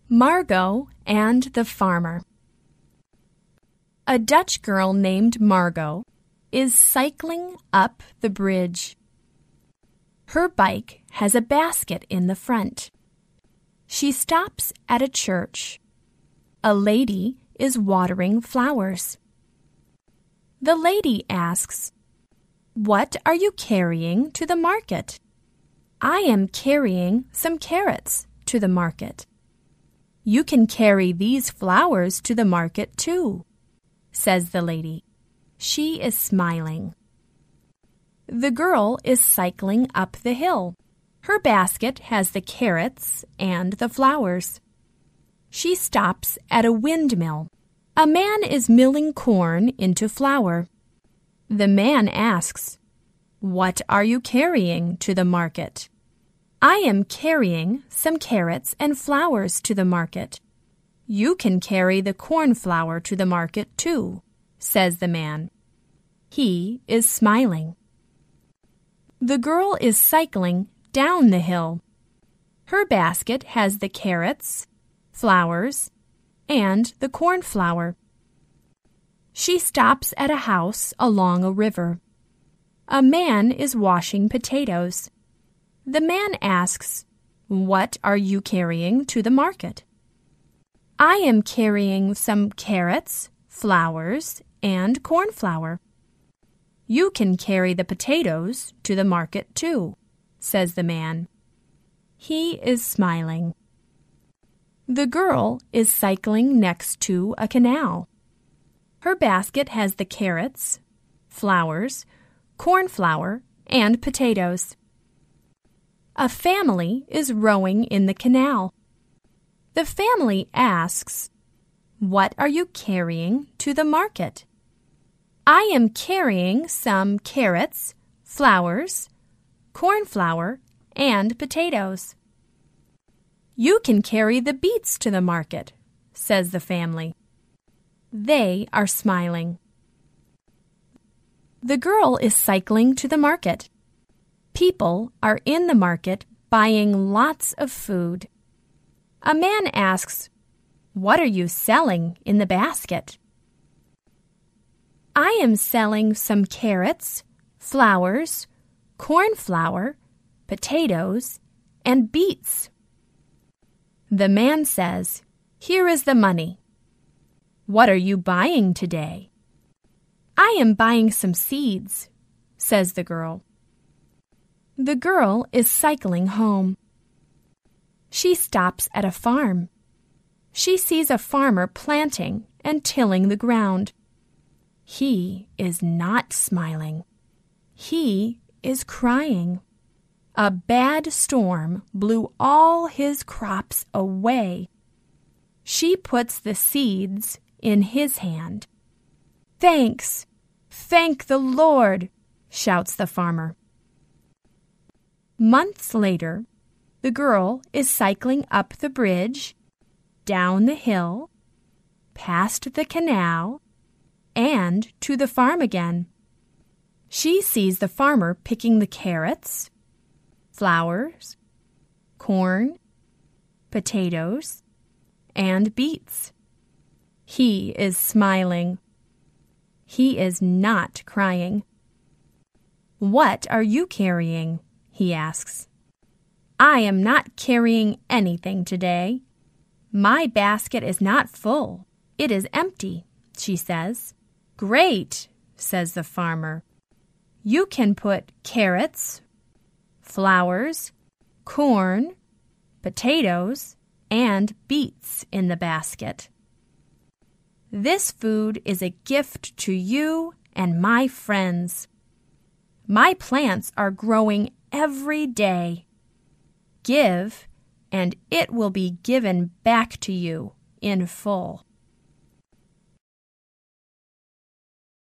Margot and the Farmer. A Dutch girl named Margot is cycling up the bridge. Her bike has a basket in the front. She stops at a church. A lady is watering flowers. The lady asks, "What are you carrying to the market?" "I am carrying some carrots to the market." "You can carry these flowers to the market too," says the lady. She is smiling. The girl is cycling up the hill. Her basket has the carrots and the flowers. She stops at a windmill. A man is milling corn into flour. The man asks, "What are you carrying to the market?" "I am carrying some carrots and flowers to the market." "You can carry the corn flour to the market too," says the man. He is smiling. The girl is cycling down the hill. Her basket has the carrots, flowers, and the corn flour. She stops at a house along a river. A man is washing potatoes. The man asks, "What are you carrying to the market?" "I am carrying some carrots, flowers, and corn flour." "You can carry the potatoes to the market too," says the man. He is smiling. The girl is cycling next to a canal. Her basket has the carrots, flowers, corn flour, and potatoes. A family is rowing in the canal. The family asks, "What are you carrying to the market?" "I am carrying some carrots, flowers, corn flour, and potatoes." "You can carry the beets to the market," says the family. They are smiling. The girl is cycling to the market. People are in the market buying lots of food. A man asks, "What are you selling in the basket?" "I am selling some carrots, flowers, corn flour, potatoes, and beets." The man says, "Here is the money." "What are you buying today?" "I am buying some seeds," says the girl. The girl is cycling home. She stops at a farm. She sees a farmer planting and tilling the ground. He is not smiling. He is crying. A bad storm blew all his crops away. She puts the seeds in his hand. "Thanks! Thank the Lord!" shouts the farmer. Months later, the girl is cycling up the bridge, down the hill, past the canal, and to the farm again. She sees the farmer picking the carrots, flowers, corn, potatoes, and beets. He is smiling. He is not crying. "What are you carrying?" he asks. "I am not carrying anything today. My basket is not full. It is empty," she says. "Great," says the farmer. "You can put carrots, flowers, corn, potatoes, and beets in the basket. This food is a gift to you and my friends. My plants are growing every day. Give, and it will be given back to you in full."